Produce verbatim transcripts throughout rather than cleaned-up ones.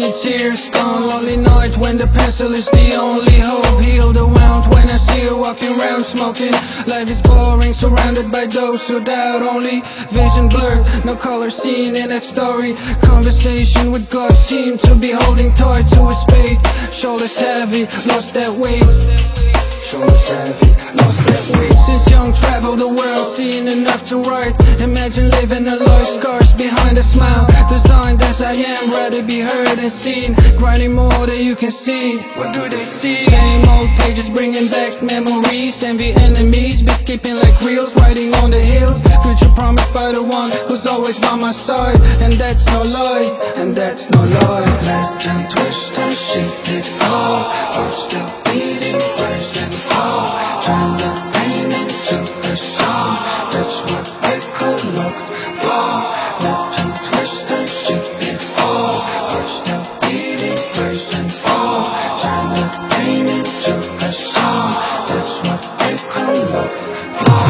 the tears gone. Lonely night when the pencil is the only hope. Heal the wound when I see you walking around smoking. Life is boring, surrounded by those who doubt. Only vision blurred, no color seen in that story. Conversation with God seemed to be holding tight to his fate. Shoulders heavy, lost that weight. Shoulders heavy, lost that weight. Since young, traveled the world, seen enough to write. Imagine living a life, scars behind a smile. Designed as I am, rather be heard and seen. Grinding more than you can see. What do they see? Same old pages bringing back memories. Envy enemies, be skipping like reels. Riding on the hills, future promised by the one who's always by my side. And that's no lie, and that's no lie. Let them twist and see it all, but still beating, rise and fall. Turn the pain into a song, that's what I could look for. Let them twist and see it all, but still beating, rise and fall. Turn the pain into a song, that's what I could look for.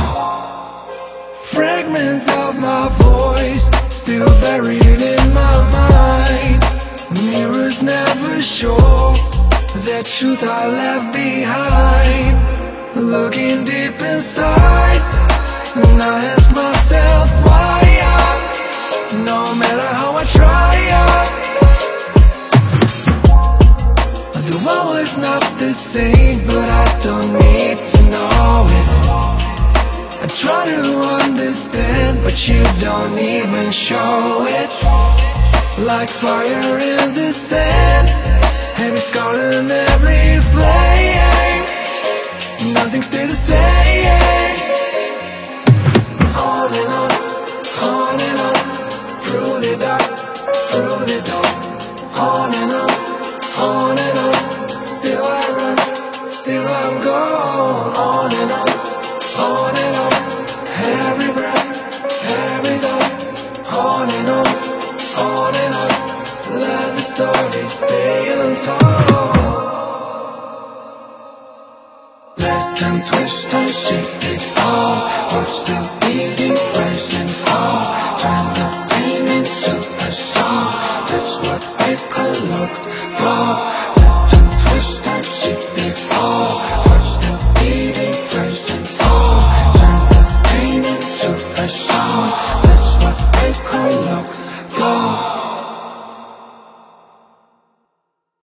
Fragments of my voice still buried in my mind. Mirrors never show the truth I left behind. Looking deep inside, and I ask myself why I, no matter how I try, I, the world is not the same, but I don't need to know it. I try to understand, but you don't even show it. Like fire in the sand, every scar and every flame, nothing stays the same. On and on, on and on, through the dark, through the dawn. On and on, on and on, still I run, still I'm gone. On and on, on and on, every breath, every thought. On and on, on and on, let the story stay untold. Let them twist and see it all, but still